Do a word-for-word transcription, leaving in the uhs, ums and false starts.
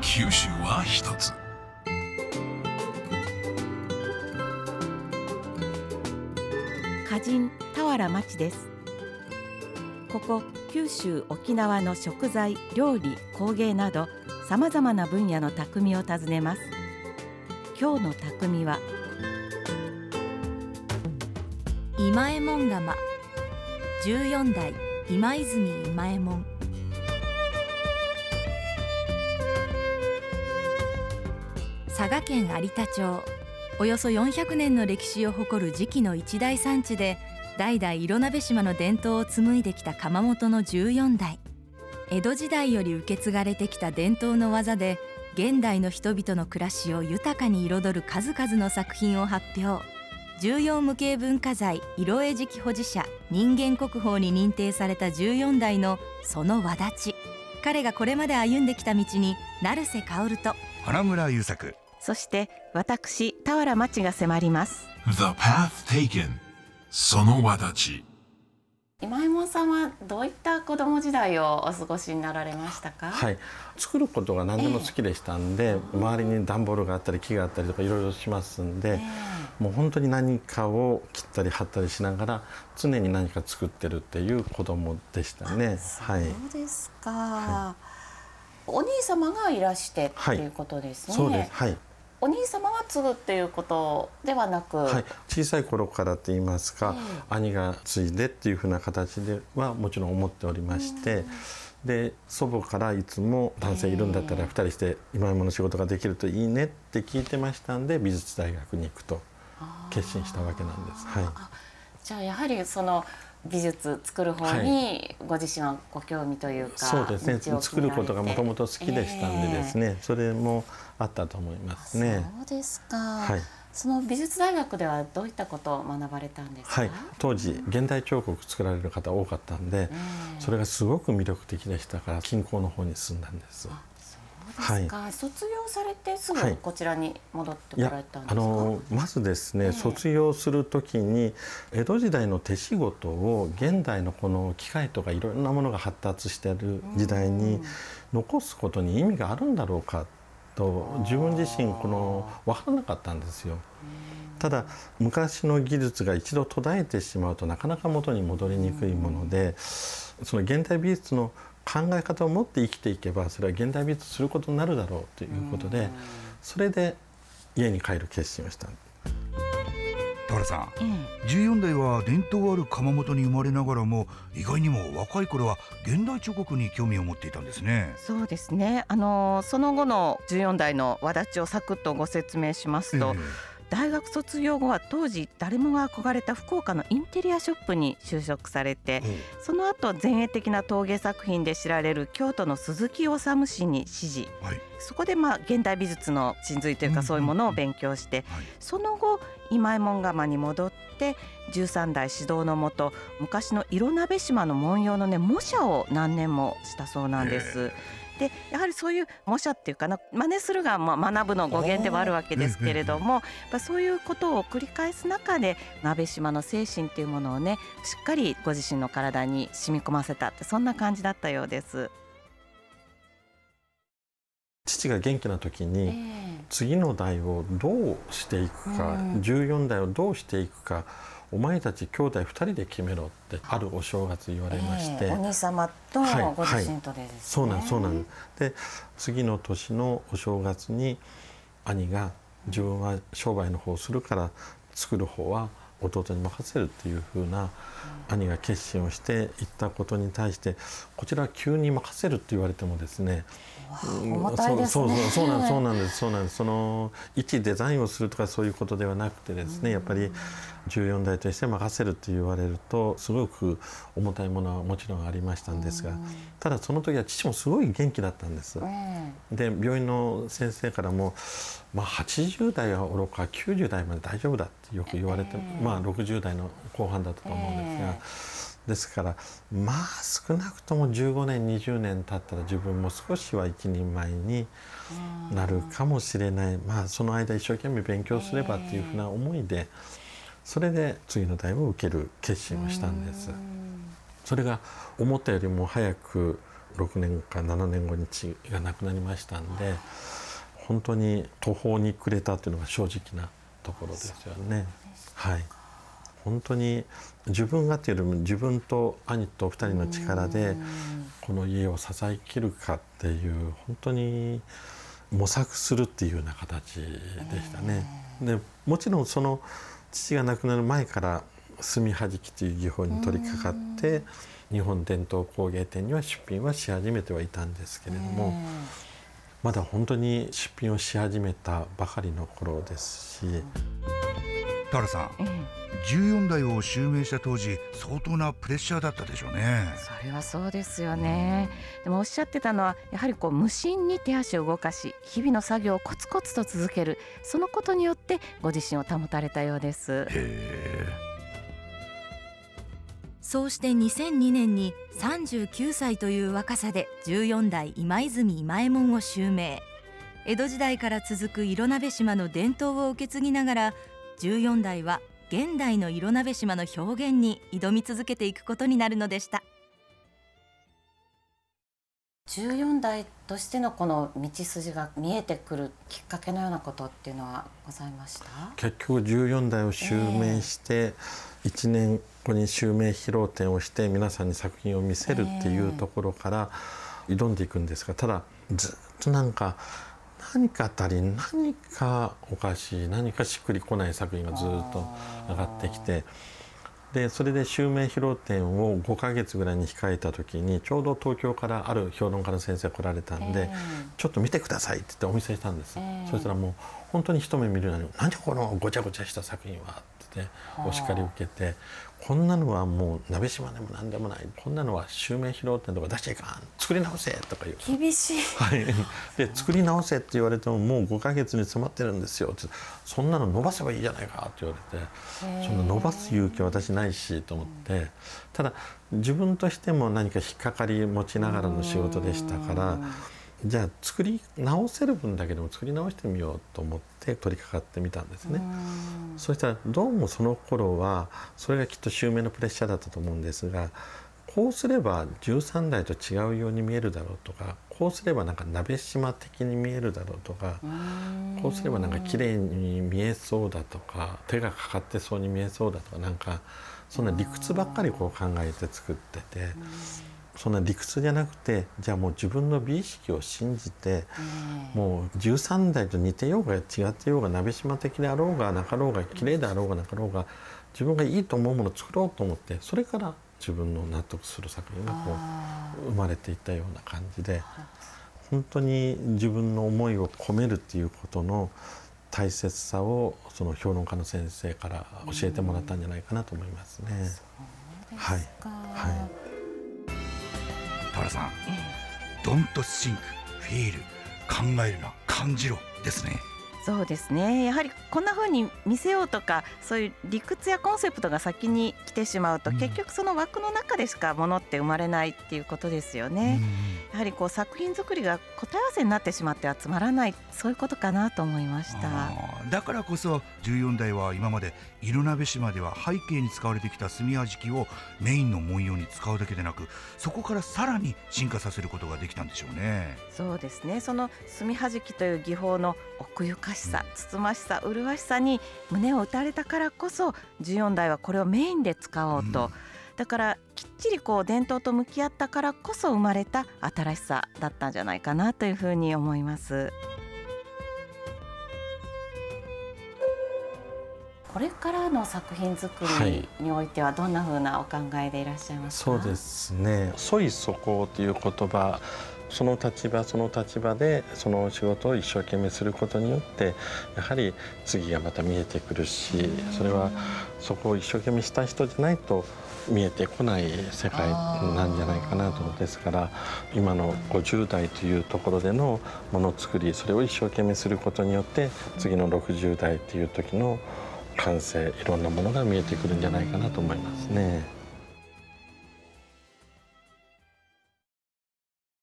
九州は一つ。 歌人俵町です。ここ九州沖縄の食材、料理、工芸などさまざまな分野の匠を訪ねます。今日の匠は今右衛門窯じゅうよん代今泉今右衛門。佐賀県有田町、およそよんひゃくねんの歴史を誇る磁器の一大産地で、代々色鍋島の伝統を紡いできた窯元のじゅうよん代。江戸時代より受け継がれてきた伝統の技で、現代の人々の暮らしを豊かに彩る数々の作品を発表。重要無形文化財色絵磁器保持者人間国宝に認定されたじゅうよん代のその轍。彼がこれまで歩んできた道に成瀬薫と花村優作、 そして私俵町が迫ります。 The path taken その轍。 今右衛門さんはどういった子供時代をお過ごしになられましたか？ はい、作ることが何でも好きでしたんで、えー、周りに段ボールがあったり木があったりとかいろいろしますんで、えー、もう本当に何かを切ったり貼ったりしながら常に何か作ってるっていう子供でしたね。 そうですか、はい、お兄様がいらしてっていうことですね。 はい、そうです。はい。 お兄様が継ぐっていうことではなく、 はい、小さい頃からといいますか、えー、兄が継いでっていうふうな形ではもちろん思っておりまして、で祖母からいつも男性いるんだったらふたりして今右衛門の仕事ができるといいねって聞いてましたんで、美術大学に行くと決心したわけなんです。はい、 じゃあやはりその美術作る方にご自身はご興味というか、 はい、そうですね、作ることがもともと好きでしたんでですね、えー、それもあったと思いますね。 そうですか、 はい、 その美術大学ではどういったことを学ばれたんですか？ はい、当時現代彫刻作られる方多かったんで、えー、それがすごく魅力的でしたから近郊の方に進んだんです。 そうですか、はい、卒業されてすぐこちらに戻ってこられたんですか？ はい、あのまずですね、えー、卒業する時に江戸時代の手仕事を現代のこの機械とかいろんなものが発達している時代に残すことに意味があるんだろうかと自分自身この分からなかったんですよ。ただ昔の技術が一度途絶えてしまうとなかなか元に戻りにくいもので、その現代美術の考え方を持って生きていけばそれは現代美術することになるだろうということで、それで家に帰る決心をした。 俵さん、うん、じゅうよん代は伝統ある窯元に生まれながらも意外にも若い頃は現代彫刻に興味を持っていたんですね。 そうですね、あのその後のじゅうよん代の轍をサクッとご説明しますと、えー大学卒業後は当時誰もが憧れた福岡のインテリアショップに就職されて、うん、その後前衛的な陶芸作品で知られる京都の鈴木治氏に師事、はい、そこでまあ現代美術の真髄というかそういうものを勉強して、うんうんはい、その後今右衛門窯に戻ってじゅうさん代指導のもと昔の色鍋島の文様のね模写を何年もしたそうなんです。でやはりそういう模写っていうかな真似するがまあ学ぶの語源ではあるわけですけれども、やっぱそういうことを繰り返す中で鍋島の精神っていうものをねしっかりご自身の体に染み込ませたって、そんな感じだったようです。 父が元気な時に、えー、次の代をどうしていくか、うん、じゅうよん代をどうしていくかお前たち兄弟ふたりで決めろってあるお正月言われまして、えー、お兄様とご自身とでですね、はいはい、 そうなんそうなんで次の年のお正月に兄が自分は商売の方をするから作る方は弟に任せるっていう風な兄が決心をしていったことに対して、こちらは急に任せるって言われてもですね、 重たいですね。 そうそうそうなんそうなんですそうなんです。その一デザインをするとかそういうことではなくてですね、やっぱりじゅうよん代として任せるって言われるとすごく重たいものはもちろんありましたんですが、ただその時は父もすごい元気だったんです。で病院の先生からも、まあ、はちじゅう代はおろかきゅうじゅう代まで大丈夫だってよく言われて、まあろくじゅう代の後半だったと思うんですが、ですからまあ少なくともじゅうごねんにじゅうねん経ったら自分も少しは一人前になるかもしれない、まあその間一生懸命勉強すればっていうふうな思いで、それで次の代を受ける決心をしたんです。それが思ったよりも早くろくねんかななねんごに父が亡くなりましたんで、本当に途方に暮れたというのが正直なところですよね。はい、本当に自分がというよりも自分と兄とふたりの力でこの家を支えきるかっていう本当に模索するっていうような形でしたね。でもちろんその父が亡くなる前から墨はじきという技法に取り掛かって日本伝統工芸展には出品はし始めてはいたんですけれども、まだ本当に出品をし始めたばかりの頃ですし。 田原さん、じゅうよんだいを襲名した当時相当なプレッシャーだったでしょうね。 それはそうですよね。でもおっしゃってたのはやはりこう無心に手足を動かし日々の作業をコツコツと続ける、そのことによってご自身を保たれたようです。 へそうしてにせんにねんにさんじゅうきゅうさいという若さでじゅうよんだい今泉今右衛門を襲名。江戸時代から続く色鍋島の伝統を受け継ぎながらじゅうよんだいは現代の色鍋島の表現に挑み続けていくことになるのでした。 じゅうよんだいとしてのこの道筋が見えてくるきっかけのようなことっていうのはございました？ 結局じゅうよんだいを襲名していちねんごに襲名披露展をして皆さんに作品を見せるっていうところから挑んでいくんですが、ただずっとなんか何か足りん、何かおかしい、何かしっくりこない作品がずっと上がってきて、でそれで襲名披露展をごかげつぐらいに控えた時にちょうど東京からある評論家の先生が来られたんで、えー、ちょっと見てくださいって言ってお見せしたんです、えー、そしたらもう本当に一目見るのに「何このごちゃごちゃした作品は」って言ってお叱りを受けて「こんなのはもう鍋島でも何でもない、こんなのは襲名披露展とか出しちゃいかん、作り直せ」とか言う。 厳しい、 はい、で作り直せって言われてももうごかげつに迫ってるんですよって、そんなの伸ばせばいいじゃないかって言われて、そんな伸ばす勇気は私ないしと思って、ただ自分としても何か引っかかり持ちながらの仕事でしたから、じゃあ作り直せる分だけでも作り直してみようと思って取り掛かってみたんですね。そしたらどうもその頃はそれがきっと襲名のプレッシャーだったと思うんですが、こうすればじゅうさんだいと違うように見えるだろうとか、こうすればなんか鍋島的に見えるだろうとか、こうすればなんか綺麗に見えそうだとか、手がかかってそうに見えそうだとか、なんかそんな理屈ばっかりこう考えて作ってて、そんな理屈じゃなくて、じゃあもう自分の美意識を信じて、もうじゅうさんだいと似てようが違ってようが、鍋島的であろうがなかろうが、綺麗であろうがなかろうが、自分がいいと思うものを作ろうと思って、それから自分の納得する作品がこう生まれていったような感じで、本当に自分の思いを込めるっていうことの大切さをその評論家の先生から教えてもらったんじゃないかなと思いますね。はい、はい。 田原さん、Don't think, feel 考えるな、感じろですね。 そうですね。やはりこんな風に見せようとか、そういう理屈やコンセプトが先に来てしまうと、うん、結局その枠の中でしかものって生まれないっていうことですよね。うん、やはりこう作品作りが答え合わせになってしまってはつまらない、そういうことかなと思いました。 だからこそじゅうよんだいは今まで色鍋島では背景に使われてきた墨はじきをメインの文様に使うだけでなく、そこからさらに進化させることができたんでしょうね。 そうですね。その墨はじきという技法の奥ゆかしさ、つつましさ、麗しさに胸を打たれたからこそじゅうよんだいはこれをメインで使おうと、うん、だからきっちりこう伝統と向き合ったからこそ生まれた新しさだったんじゃないかなというふうに思います。これからの作品作りにおいてはどんなふうなお考えでいらっしゃいますか？ そうですね、創意粗行という言葉、その立場その立場でその仕事を一生懸命することによってやはり次がまた見えてくるし、それはそこを一生懸命した人じゃないと見えてこない世界なんじゃないかなと。ですから今のごじゅうだいというところでのものづくり、それを一生懸命することによって次のろくじゅうだいという時の完成、いろんなものが見えてくるんじゃないかなと思いますね。